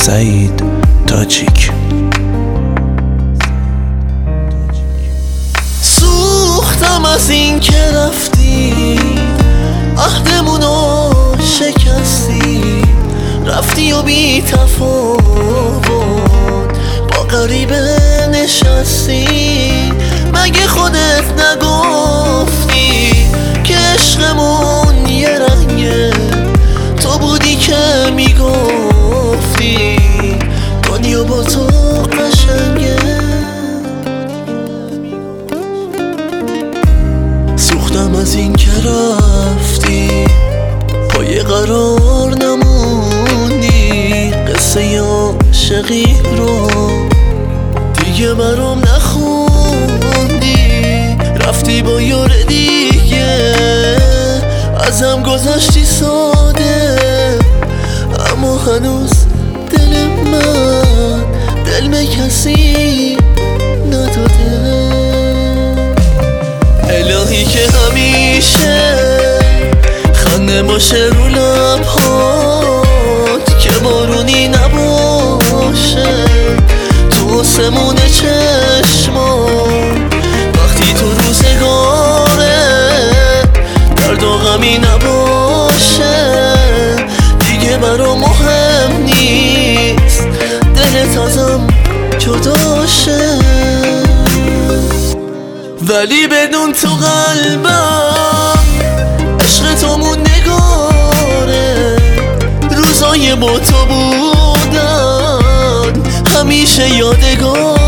سعید تاجیک. سوختم از این که رفتی، عهدمونو شکستی، رفتی و بی تفاوت با غریبه نشستی. مگه خودت نگفتی که عشقمون یه رنگه؟ تو بودی که میگفتی دنیا با تو قشنگه. سوختم از این که رفتی، پای قرار نموندی، قصه عاشقی رو دیگه برام نخوندی. رفتی با یار دیگه، ازم گذشتی ساده، اما هنوز دل من دل به کسی نداده. الهی که همیشه خنده باشه رو لبهات، که بارونی نباشه تو آسمون چشمات. وقتی تو روزگاره درد و غمی نباشه، دیگه برام مهم نیست دلت ازم جداشه. ولی بدون تو قلبم عشق تو موندگاره، روزای با تو بودن همیشه یادگار.